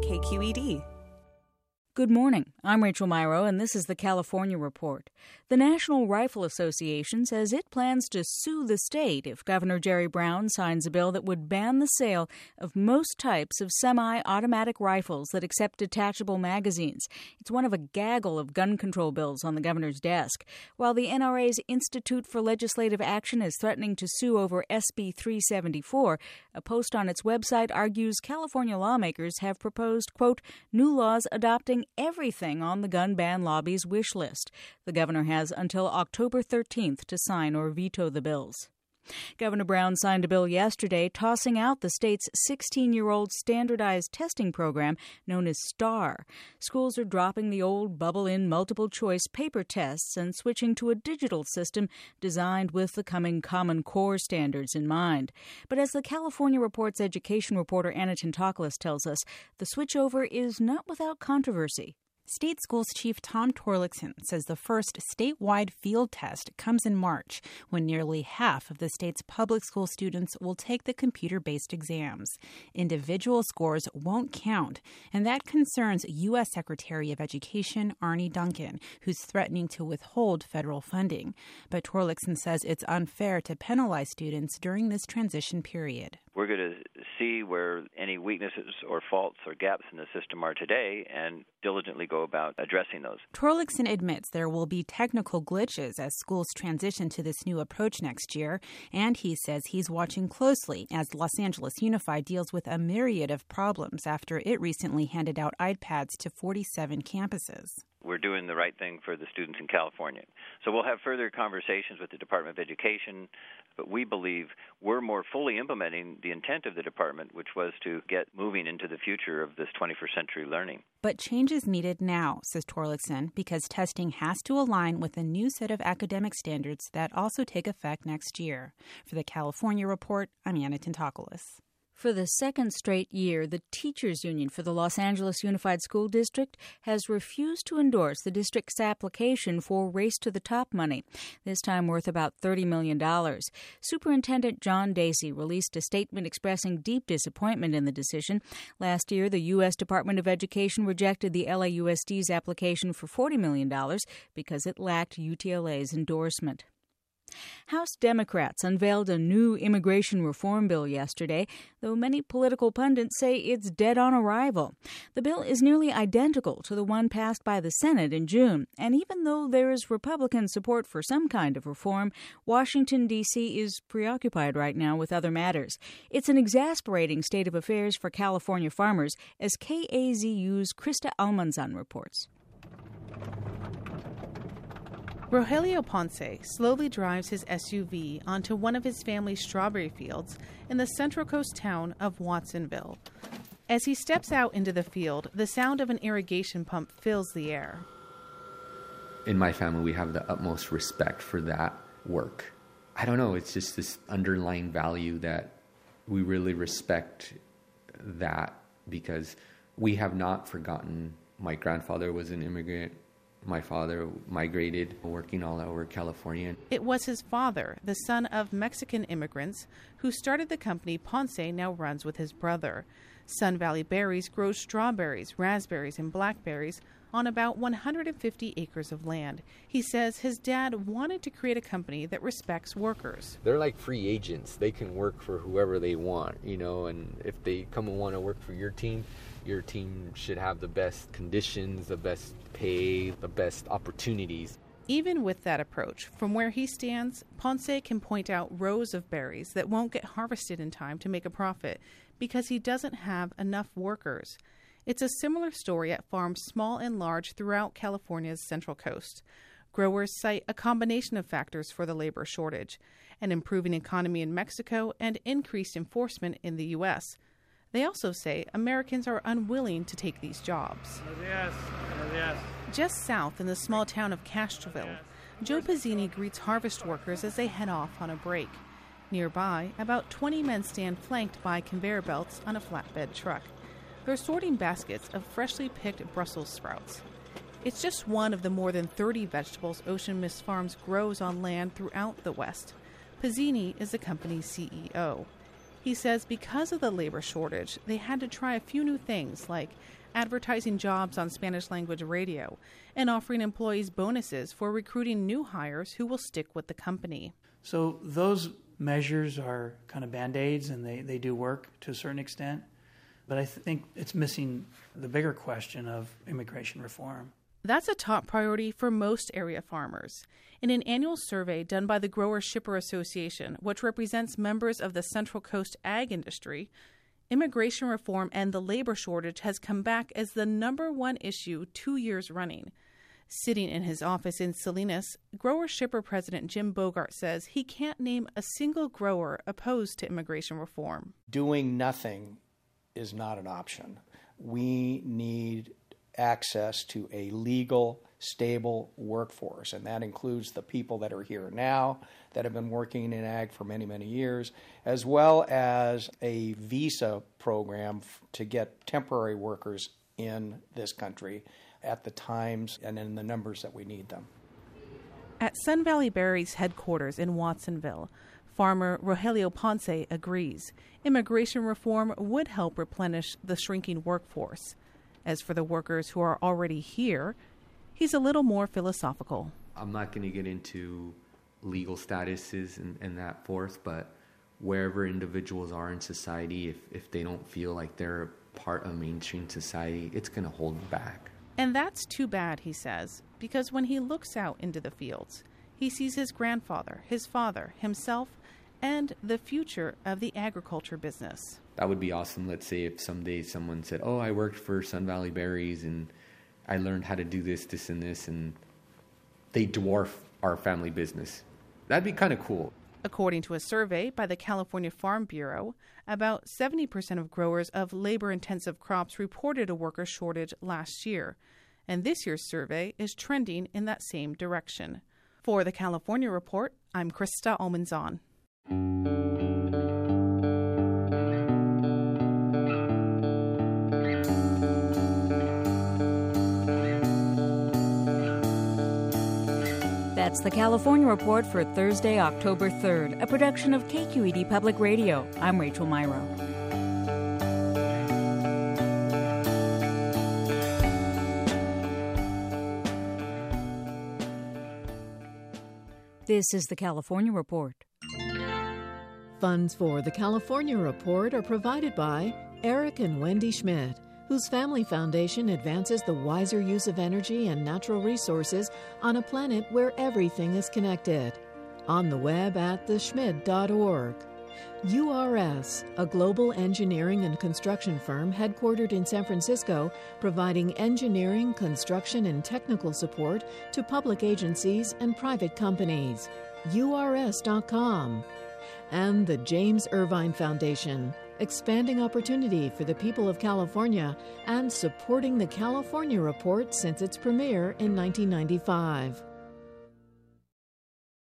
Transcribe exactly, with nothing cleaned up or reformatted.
K Q E D. Good morning. I'm Rachel Myrow, and this is the California Report. The National Rifle Association says it plans to sue the state if Governor Jerry Brown signs a bill that would ban the sale of most types of semi-automatic rifles that accept detachable magazines. It's one of a gaggle of gun control bills on the governor's desk. While the N R A's Institute for Legislative Action is threatening to sue over S B three seventy-four, a post on its website argues California lawmakers have proposed, quote, new laws adopting everything on the gun ban lobby's wish list. The governor has until October thirteenth to sign or veto the bills. Governor Brown signed a bill yesterday tossing out the state's sixteen-year-old standardized testing program known as STAR. Schools are dropping the old bubble-in multiple-choice paper tests and switching to a digital system designed with the coming Common Core standards in mind. But as the California Report's education reporter Anna Tintaklis tells us, the switchover is not without controversy. State Schools Chief Tom Torlakson says the first statewide field test comes in March, when nearly half of the state's public school students will take the computer-based exams. Individual scores won't count, and that concerns U S Secretary of Education Arne Duncan, who's threatening to withhold federal funding. But Torlakson says it's unfair to penalize students during this transition period. We're going to see where any weaknesses or faults or gaps in the system are today and diligently go about addressing those. Torlakson admits there will be technical glitches as schools transition to this new approach next year, and he says he's watching closely as Los Angeles Unified deals with a myriad of problems after it recently handed out iPads to forty-seven campuses. We're doing the right thing for the students in California. So we'll have further conversations with the Department of Education, but we believe we're more fully implementing the intent of the department, which was to get moving into the future of this twenty-first century learning. But change is needed now, says Torlakson, because testing has to align with a new set of academic standards that also take effect next year. For the California Report, I'm Anna Tintaklis. For the second straight year, the Teachers Union for the Los Angeles Unified School District has refused to endorse the district's application for Race to the Top money, this time worth about thirty million dollars. Superintendent John Dacey released a statement expressing deep disappointment in the decision. Last year, the U S Department of Education rejected the L A U S D's application for forty million dollars because it lacked U T L A's endorsement. House Democrats unveiled a new immigration reform bill yesterday, though many political pundits say it's dead on arrival. The bill is nearly identical to the one passed by the Senate in June, and even though there is Republican support for some kind of reform, Washington, D C is preoccupied right now with other matters. It's an exasperating state of affairs for California farmers, as K A Z U's Krista Almanzan reports. Rogelio Ponce slowly drives his S U V onto one of his family's strawberry fields in the Central Coast town of Watsonville. As he steps out into the field, the sound of an irrigation pump fills the air. In my family, we have the utmost respect for that work. I don't know, it's just this underlying value that we really respect that because we have not forgotten. My grandfather was an immigrant. My father migrated, working all over California. It was his father, the son of Mexican immigrants, who started the company Ponce now runs with his brother. Sun Valley Berries grows strawberries, raspberries, and blackberries on about one hundred fifty acres of land. He says his dad wanted to create a company that respects workers. They're like free agents. They can work for whoever they want, you know, and if they come and want to work for your team, your team should have the best conditions, the best pay, the best opportunities. Even with that approach, from where he stands, Ponce can point out rows of berries that won't get harvested in time to make a profit because he doesn't have enough workers. It's a similar story at farms small and large throughout California's Central Coast. Growers cite a combination of factors for the labor shortage, an improving economy in Mexico and increased enforcement in the U S. They also say Americans are unwilling to take these jobs. Yes, yes. Just south in the small town of Castroville, Joe Pizzini greets harvest workers as they head off on a break. Nearby, about twenty men stand flanked by conveyor belts on a flatbed truck. They're sorting baskets of freshly picked Brussels sprouts. It's just one of the more than thirty vegetables Ocean Mist Farms grows on land throughout the West. Pizzini is the company's C E O. He says because of the labor shortage, they had to try a few new things like advertising jobs on Spanish-language radio and offering employees bonuses for recruiting new hires who will stick with the company. So those measures are kind of Band-Aids, and they, they do work to a certain extent. But I think it's missing the bigger question of immigration reform. That's a top priority for most area farmers. In an annual survey done by the Grower Shipper Association, which represents members of the Central Coast ag industry, immigration reform and the labor shortage has come back as the number one issue two years running. Sitting in his office in Salinas, Grower Shipper President Jim Bogart says he can't name a single grower opposed to immigration reform. Doing nothing is not an option. We need access to a legal, stable workforce, and that includes the people that are here now that have been working in ag for many, many years, as well as a visa program to get temporary workers in this country at the times and in the numbers that we need them. At Sun Valley Berries headquarters in Watsonville, farmer Rogelio Ponce agrees immigration reform would help replenish the shrinking workforce. As for the workers who are already here, he's a little more philosophical. I'm not going to get into legal statuses and, and that forth, but wherever individuals are in society, if, if they don't feel like they're part of mainstream society, it's going to hold them back. And that's too bad, he says, because when he looks out into the fields, he sees his grandfather, his father, himself, and the future of the agriculture business. That would be awesome. Let's say if someday someone said, oh, I worked for Sun Valley Berries and I learned how to do this, this, and this, and they dwarf our family business. That'd be kind of cool. According to a survey by the California Farm Bureau, about seventy percent of growers of labor-intensive crops reported a worker shortage last year, and this year's survey is trending in that same direction. For the California Report, I'm Krista Almanzon. That's the California Report for Thursday, October third, a production of K Q E D Public Radio. I'm Rachel Myrow. This is the California Report. Funds for the California Report are provided by Eric and Wendy Schmidt, whose family foundation advances the wiser use of energy and natural resources on a planet where everything is connected. On the web at the schmid dot org. U R S, a global engineering and construction firm headquartered in San Francisco, providing engineering, construction, and technical support to public agencies and private companies. U R S dot com. And the James Irvine Foundation, expanding opportunity for the people of California and supporting the California Report since its premiere in nineteen ninety-five.